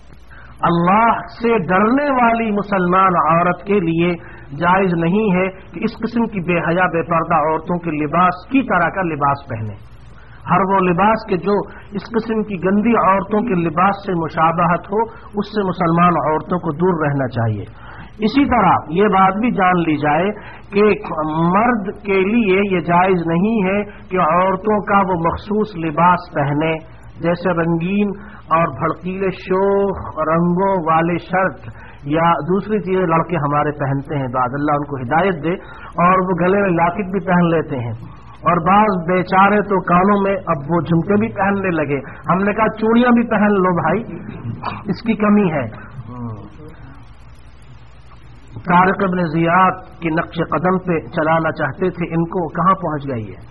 اللہ سے ڈرنے والی مسلمان عورت کے لیے جائز نہیں ہے کہ اس قسم کی بے حیا بے پردہ عورتوں کے لباس کی طرح کا لباس پہنے. ہر وہ لباس کے جو اس قسم کی گندی عورتوں کے لباس سے مشابہت ہو اس سے مسلمان عورتوں کو دور رہنا چاہیے. اسی طرح یہ بات بھی جان لی جائے کہ مرد کے لیے یہ جائز نہیں ہے کہ عورتوں کا وہ مخصوص لباس پہنے، جیسے رنگین اور بھڑکیلے شوخ رنگوں والے شرٹ یا دوسری چیزیں لڑکے ہمارے پہنتے ہیں. بعد اللہ ان کو ہدایت دے. اور وہ گلے میں لاکٹ بھی پہن لیتے ہیں اور بعض بیچارے تو کانوں میں اب وہ جھمکے بھی پہننے لگے. ہم نے کہا چوڑیاں بھی پہن لو بھائی، اس کی کمی ہے. طارق ابن زیاد کے نقش قدم پہ چلانا چاہتے تھے، ان کو کہاں پہنچ گئی ہے.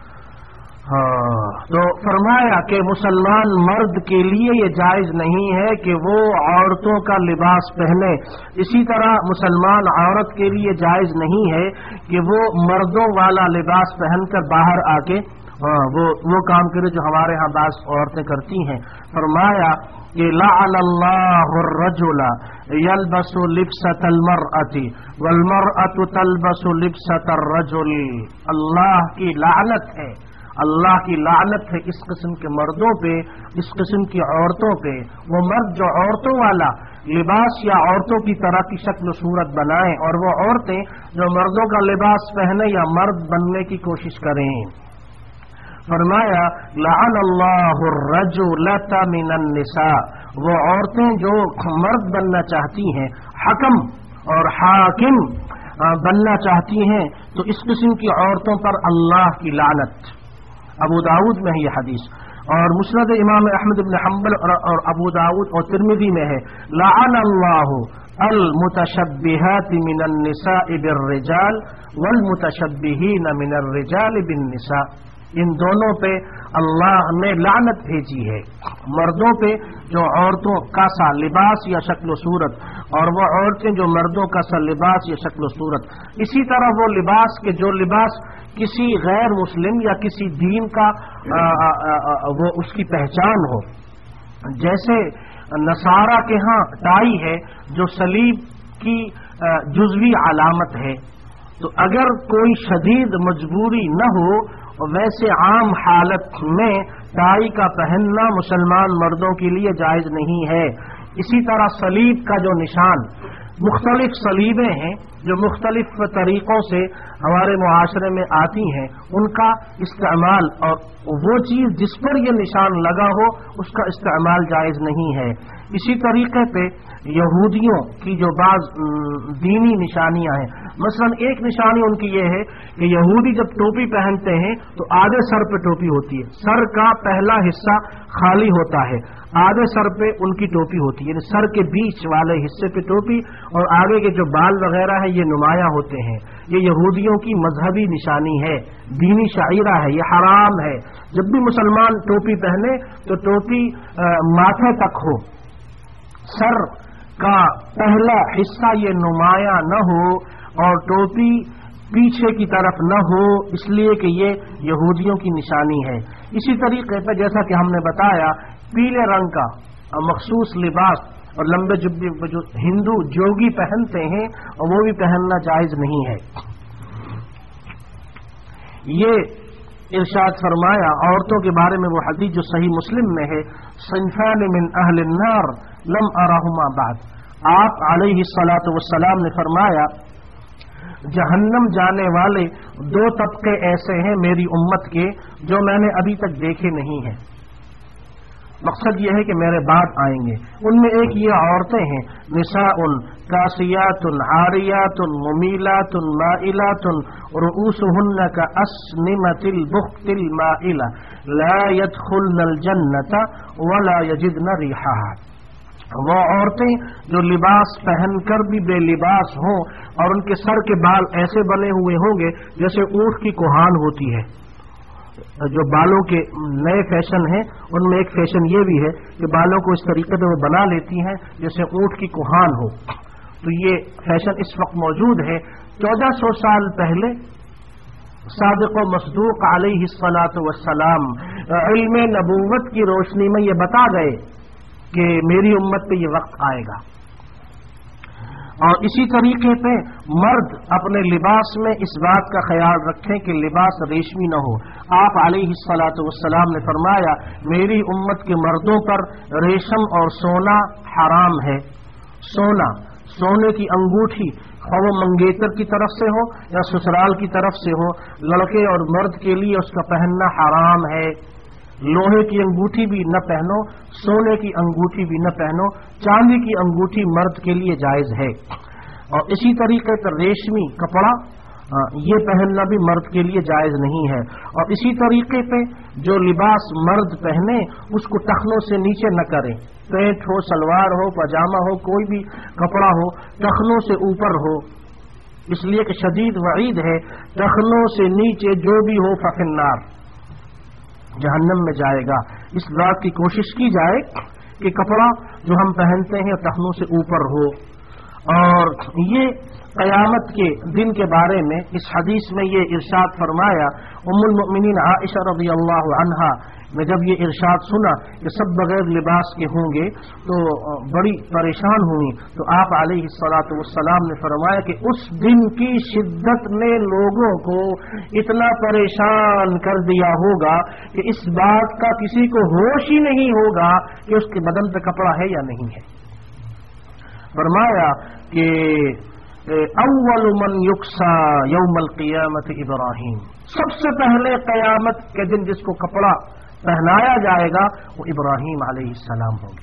تو فرمایا کہ مسلمان مرد کے لیے یہ جائز نہیں ہے کہ وہ عورتوں کا لباس پہنے. اسی طرح مسلمان عورت کے لیے جائز نہیں ہے کہ وہ مردوں والا لباس پہن کر باہر آ کے وہ کام کرے جو ہمارے ہاں بعض عورتیں کرتی ہیں. فرمایا کہ لعن اللہ الرجل یلبس لبسۃ المرأۃ والمرأۃ تلبس لبسۃ الرجل. اللہ کی لعنت ہے، اللہ کی لعنت ہے اس قسم کے مردوں پہ، اس قسم کی عورتوں پہ. وہ مرد جو عورتوں والا لباس یا عورتوں کی طرح کی شکل و صورت بنائیں اور وہ عورتیں جو مردوں کا لباس پہنے یا مرد بننے کی کوشش کریں. فرمایا لعن اللہ الرجلۃ من النساء. وہ عورتیں جو مرد بننا چاہتی ہیں، حکم اور حاکم بننا چاہتی ہیں، تو اس قسم کی عورتوں پر اللہ کی لعنت. ابو داؤد میں ہے یہ حدیث، اور مسند امام احمد بن حنبل اور ابو داؤد اور ترمذی میں ہے لعن اللہ المتشبہات من النساء بالرجال والمتشبہین من الرجال بالنساء. ان دونوں پہ اللہ نے لعنت بھیجی ہے، مردوں پہ جو عورتوں کا سا لباس یا شکل و صورت اور وہ عورتیں جو مردوں کا سا لباس یا شکل و صورت. اسی طرح وہ لباس کے جو لباس کسی غیر مسلم یا کسی دین کا وہ اس کی پہچان ہو، جیسے نصارہ کے ہاں ٹائی ہے جو صلیب کی جزوی علامت ہے، تو اگر کوئی شدید مجبوری نہ ہو ویسے عام حالت میں ٹائی کا پہننا مسلمان مردوں کے لیے جائز نہیں ہے. اسی طرح صلیب کا جو نشان، مختلف صلیبیں ہیں جو مختلف طریقوں سے हमारे मुआशरे में आती हैं उनका इस्तेमाल और वो चीज़ जिस पर ये निशान लगा हो उसका इस्तेमाल जायज़ नहीं है। इसी तरीके पे यहूदियों की जो बाज़ दीनी निशानियां हैं, मसलन एक निशानी उनकी ये है कि यहूदी जब टोपी पहनते हैं तो आधे सर पे टोपी होती है, सर का पहला हिस्सा खाली होता है, आधे सर पे उनकी टोपी होती है, यानी सर के बीच वाले हिस्से पे टोपी और आगे के जो बाल वगैरह है ये नुमाया होते हैं। ये यहूदियों की मजहबी निशानी है, दीनी शाइरा है, ये हराम है। जब भी मुसलमान टोपी पहने तो टोपी माथे तक हो, सर का पहला हिस्सा ये नुमाया न हो और टोपी पीछे की तरफ न हो, इसलिए कि ये यहूदियों की निशानी है। इसी तरीके पर जैसा कि हमने बताया पीले रंग का मखसूस लिबास और लंबे जुब्बे जो हिंदू जोगी पहनते हैं और वो भी पहनना जायज नहीं है। ये इरशाद फरमाया औरतों के बारे में वो हदीस जो सही मुस्लिम में है, सिन्फान मिन अहलिन नार लम अराहुमा बाद। आप अलैहिस्सलातु वस्सलाम ने फरमाया जहन्नम जाने वाले दो तबके ऐसे हैं मेरी उम्मत के जो मैंने अभी तक देखे नहीं हैं। मकसद ये है कि मेरे बाद आएंगे। उनमें एक ये औरतें हैं, निसाउन कासियातुन आरियातुन मुमीलातुन माइलातुन रुऊसुहुन्ना का अस्निमतिल बुख्तिल माइला ला यदखुलनल जन्नता वला यजिदन रिहाहा। वो औरतें जो लिबास पहनकर भी बेलिबास हों और उनके सर के बाल ऐसे बने हुए होंगे जैसे ऊंट की कोहान होती है। जो बालों के नए फैशन हैं उनमें एक फैशन ये भी है कि बालों को इस तरीके से वो बना लेती हैं जैसे ऊंट की कोहान हो। तो ये फैशन इस वक्त मौजूद है। 1400 साल पहले सादिक़ व मस्दूक़ अलैहिस्सलातु वस्सलाम इल्म नबूवत की रोशनी में ये बता गए कि मेरी उम्मत पे ये वक्त आएगा। और इसी तरीके पे मर्द अपने लिबास में इस बात का ख्याल रखें कि लिबास रेशमी न हो। आप अलैहिस्सलातु वस्सलाम ने फरमाया मेरी उम्मत के मर्दों पर रेशम और सोना हराम है। सोने की अंगूठी खो मंगेतर की तरफ से हो या ससुराल की तरफ से हो, लड़के और मर्द के लिए उसका पहनना हराम है। लोहे की अंगूठी भी न पहनो, सोने की अंगूठी भी न पहनो, चांदी की अंगूठी मर्द के लिए जायज है। और इसी तरीके पर रेशमी कपड़ा ये पहनना भी मर्द के लिए जायज नहीं है। और इसी तरीके पे जो लिबास मर्द पहने उसको टखनों से नीचे न करें, पैंट हो, सलवार हो, पजामा हो, कोई भी कपड़ा हो टखनों से ऊपर हो, इसलिए कि शदीद वईद है टखनों से नीचे जो भी हो फफिन्नार, जहन्नम में जाएगा। इस बात की कोशिश की जाए कि कपड़ा जो हम पहनते हैं टखनों से ऊपर हो। और ये क़यामत के दिन के बारे में इस हदीस में ये इरशाद फरमाया, उम्मुल मुमिनीन आइशा रज़ियल्लाहु अन्हा ने जब ये इरशाद सुना कि सब बगैर लिबास के होंगे तो बड़ी परेशान हुई। तो आप अलैहिस्सलातु वस्सलाम ने फरमाया कि उस दिन की शिद्दत ने लोगों को इतना परेशान कर दिया होगा कि इस बात का किसी को होश ही नहीं होगा कि उसके बदन पे कपड़ा है या नहीं है। फरमाया कि अव्वलु मन युक्सा यौमल क़ियामत इब्राहीम, सबसे पहले क़यामत के दिन जिसको कपड़ा पहनाया जाएगा वो इब्राहीम अलैहिस्सलाम होंगे।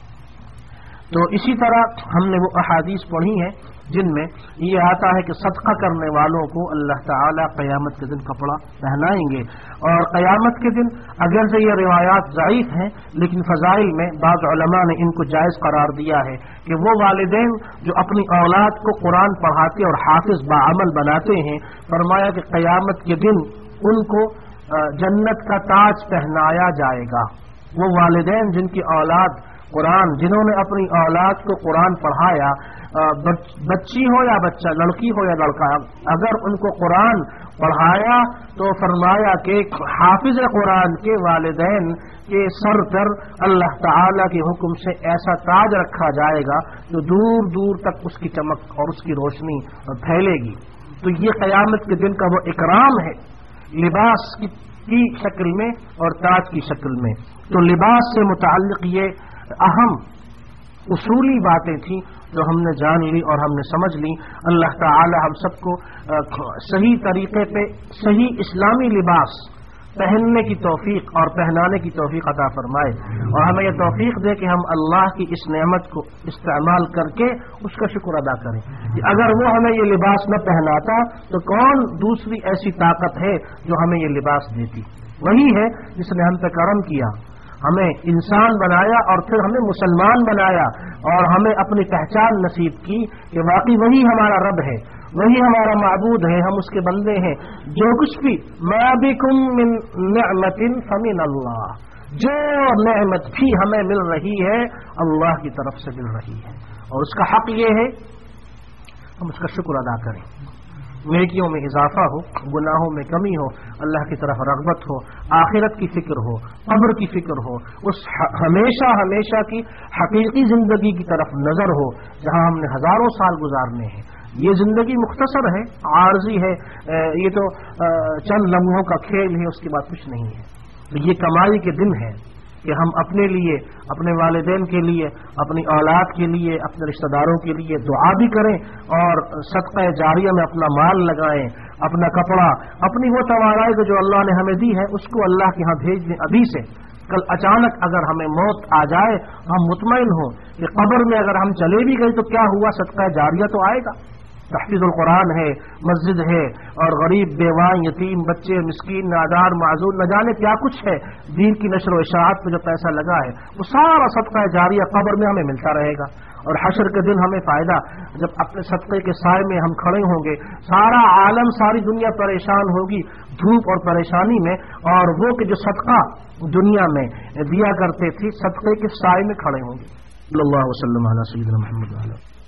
तो इसी तरह हमने वो अहादीस पढ़ी हैं जिनमें ये आता है कि सदका करने वालों को अल्लाह ताला क़यामत के दिन कपड़ा पहनाएंगे। और क़यामत के दिन अगर से ये रिवायात ज़ईफ़ हैं लेकिन फ़ज़ाइल में बाज़ उलमा ने इनको जायज़ करार दिया है कि वो वालिदैन जो अपनी औलाद को कुरान पढ़ाते और हाफिज़ बाअमल बनाते हैं, फरमाया कि क़यामत के दिन उनको जन्नत का ताज पहनाया जाएगा। वो वालिदैन जिनकी औलाद कुरान, जिन्होंने अपनी औलाद को कुरान पढ़ाया, बच्ची हो या बच्चा, लड़की हो या लड़का, अगर उनको कुरान पढ़ाया तो फरमाया कि हाफिज कुरान के वालिदैन के सर पर अल्लाह ताला के हुक्म से ऐसा ताज रखा जाएगा जो दूर दूर तक उसकी चमक और उसकी रोशनी फैलेगी। तो ये क़यामत के दिन का वो इकराम है लिबास की शक्ल में और ताज की शक्ल में। तो लिबास से मुताल्लिक़ ये अहम اصولی باتیں تھیں جو ہم نے جان لی اور ہم نے سمجھ لی. اللہ تعالی ہم سب کو صحیح طریقے پہ صحیح اسلامی لباس پہننے کی توفیق اور پہنانے کی توفیق عطا فرمائے، اور ہمیں یہ توفیق دے کہ ہم اللہ کی اس نعمت کو استعمال کر کے اس کا شکر ادا کریں. اگر وہ ہمیں یہ لباس نہ پہناتا تو کون دوسری ایسی طاقت ہے جو ہمیں یہ لباس دیتی؟ وہی ہے جس نے ہم پہ کرم کیا، ہمیں انسان بنایا اور پھر ہمیں مسلمان بنایا اور ہمیں اپنی پہچان نصیب کی کہ واقعی وہی ہمارا رب ہے، وہی ہمارا معبود ہے، ہم اس کے بندے ہیں. جو کچھ بھی ما بکم من نعمت فمن اللہ، جو نعمت بھی ہمیں مل رہی ہے اللہ کی طرف سے مل رہی ہے، اور اس کا حق یہ ہے ہم اس کا شکر ادا کریں. نیکیوں میں اضافہ ہو، گناہوں میں کمی ہو، اللہ کی طرف رغبت ہو، آخرت کی فکر ہو، قبر کی فکر ہو، اس ہمیشہ کی حقیقی زندگی کی طرف نظر ہو جہاں ہم نے ہزاروں سال گزارنے ہیں. یہ زندگی مختصر ہے، عارضی ہے، یہ تو چند لمحوں کا کھیل ہے، اس کے بعد کچھ نہیں ہے. یہ کمائی کے دن ہے کہ ہم اپنے لیے، اپنے والدین کے لیے، اپنی اولاد کے لیے، اپنے رشتہ داروں کے لیے دعا بھی کریں اور صدقہ جاریہ میں اپنا مال لگائیں، اپنا کپڑا، اپنی وہ توانائی جو اللہ نے ہمیں دی ہے اس کو اللہ کے ہاں بھیج دیں ابھی سے. کل اچانک اگر ہمیں موت آ جائے ہم مطمئن ہوں کہ قبر میں اگر ہم چلے بھی گئے تو کیا ہوا، صدقہ جاریہ تو آئے گا. تحفیظ القرآن ہے، مسجد ہے، اور غریب بیوہ یتیم بچے مسکین نادار معذور نہ جانے کیا کچھ ہے، دین کی نشر و اشاعت پہ جو پیسہ لگا ہے وہ سارا صدقہ جاریہ قبر میں ہمیں ملتا رہے گا. اور حشر کے دن ہمیں فائدہ، جب اپنے صدقے کے سائے میں ہم کھڑے ہوں گے، سارا عالم ساری دنیا پریشان ہوگی دھوپ اور پریشانی میں، اور وہ کہ جو صدقہ دنیا میں دیا کرتے تھے صدقے کے سائے میں کھڑے ہوں گے. اللہ وسلم علی سیدنا محمد.